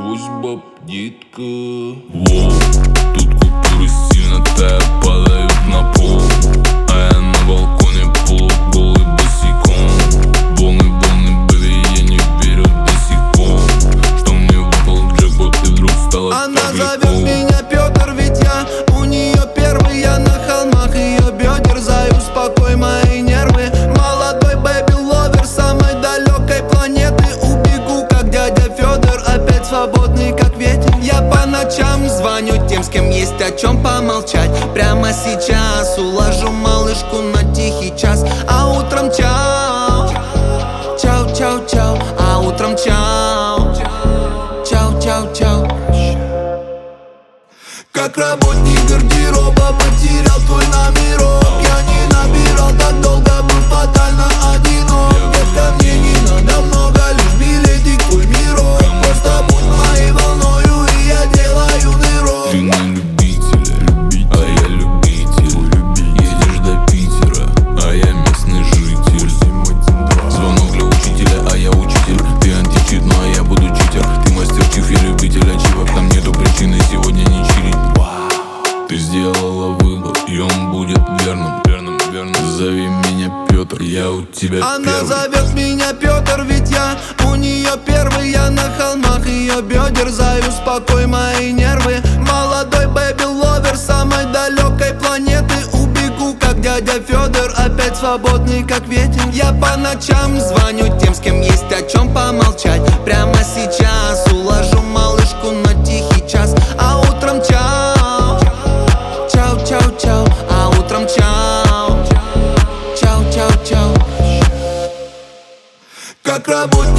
Просьба, птитка. Воу, тут купюры сильно тая падают на пол, а я на балконе полуголый босиком. Волны, бэби, я не верю до сих пор, что мне выпал джекпот и вдруг стало так легко. Она зовет меня Петр, ведь я у нее первый. Я на холмах ее бедер, заю, успокой мои нервы. Молодой бэби-ловер самой далекой планеты. Убегу, как дядя Федор, опять свободный, как ветер. Я по ночам звоню тем, с кем есть о чем помолчать. Прямо сейчас уложу малышку на тихий час, а утром чау, чау, чау, чау, а утром чау, чау, чау, чау. Как работник гардероба потерял твой номерок. Я не набирал так долго, был фатально одинок. Детка, мне не надо много, лишь билетик в твой мирок. Просто будь моей волною, и я делаю нырок. Ты на любителя, а я любитель. Едешь до Питера, а я местный житель. Звонок для учителя, а я учитель. Ты античит, но я буду читер. Ты мастер-чиф, я любитель ачивок. Там нету причины сегодня не чилить. Ты сделала выбор, и он будет верным. Зови меня Петр, я у тебя Она первый. зовет меня Петр, ведь я у нее первый. Я на холмах ее бедер, заю, успокой мои нервы. Молодой бэби-ловер самой далекой планеты. Убегу, как дядя Федор, опять свободный, как ветер. Я по ночам звоню тем, с кем есть о чем помолчать. Прямо сейчас уложу малышку на тихий час, а утром чау, чау, чау, чау, а утром чау, чау, чау, чау. Как работник